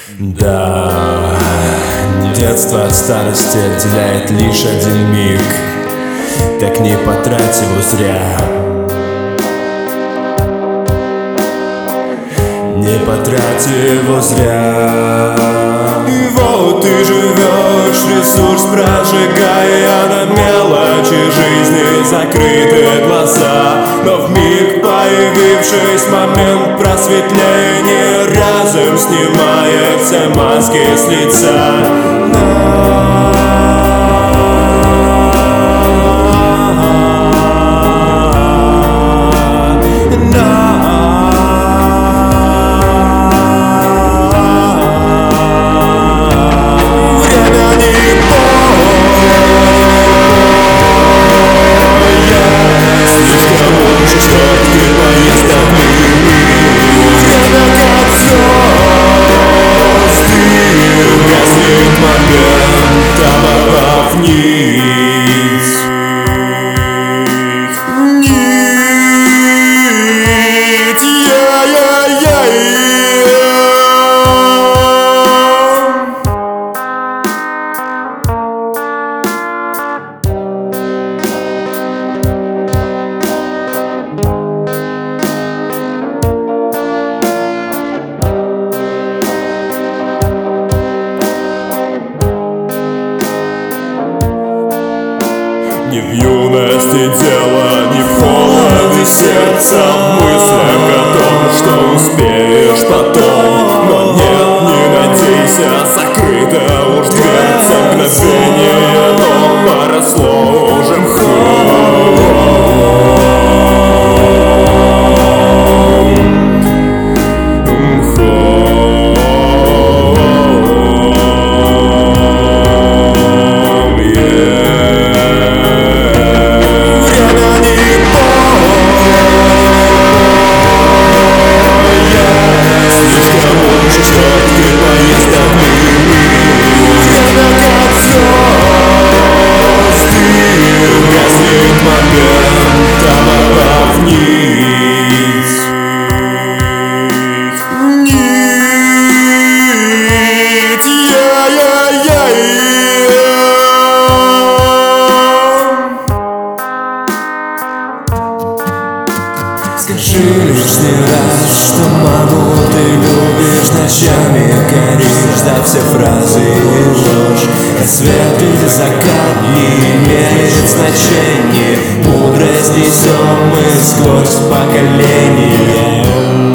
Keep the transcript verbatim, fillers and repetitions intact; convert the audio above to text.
Да, детство от старости отделяет лишь один миг. Так не потрать его зря. Не потрать его зря. И вот ты живешь, ресурс прожигая на мелочи жизни закрытые глаза. Но вмиг появившись момент просветления, разом снимая все маски с лица. Не в юности дело, не в холоде сердца, в мыслях о том, что успеешь потом. Но нет, не надейся, закрыта уж дверца, мгновение, но поросло уже мхом. Скажи лишний раз, что маму ты любишь, ночами горишь, да все фразы и ложь. Рассвет или закат не имеет значения, мудрость несем мы сквозь поколения.